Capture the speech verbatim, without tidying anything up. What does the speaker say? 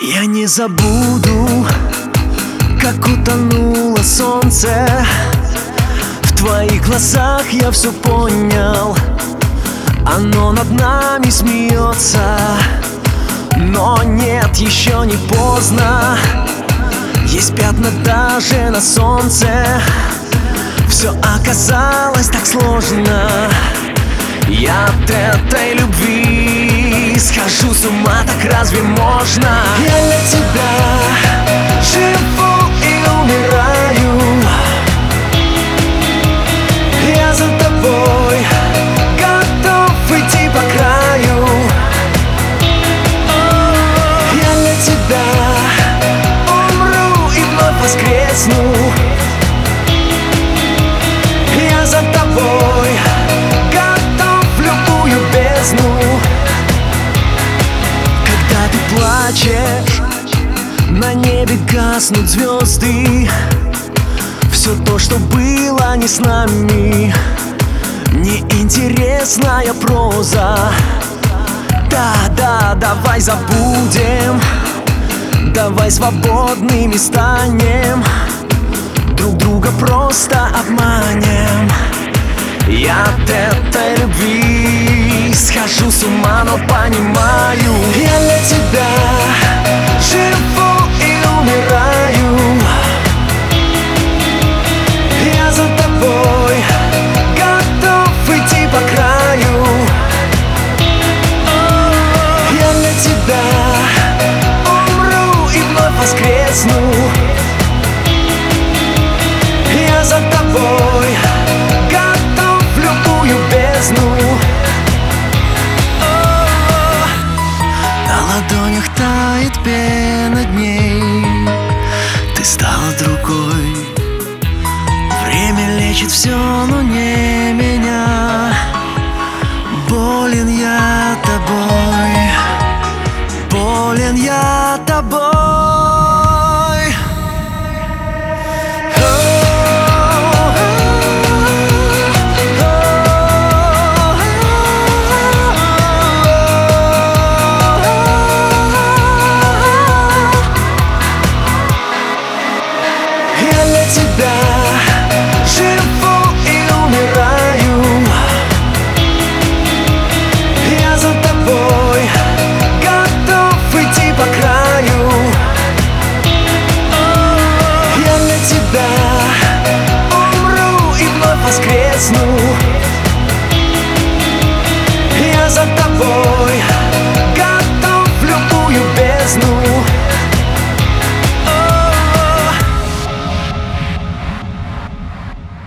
Я не забуду, как утонуло солнце. В твоих глазах я все понял. Оно над нами смеется. Но нет, еще не поздно. Есть пятна даже на солнце. Все оказалось так сложно. Я от этой любви схожу с ума, так разве можно? Я для тебя живу и умираю. Я за тобой готов идти по краю. Я для тебя умру и вновь воскресну. Я за тобой готов в любую бездну. Когда ты плачешь, на небе гаснут звезды. Все то, что было не с нами, неинтересная проза. Да, да, давай забудем, давай свободными станем, друг друга просто обманем. Я от этой любви схожу с ума, но понимаю, я для тебя живу и умираю. Я за тобой готов идти по краю. Я для тебя умру и вновь воскресну. Я за тобой готов в любую бездну. На ладонях тает пена дней. Ты стала другой. Время лечит все, но не меня. Болен я тобой. Болен я тобой. Тебя живу и умираю. Я за тобой готов идти по краю. Я для тебя умру и вновь воскресну. Я за тобой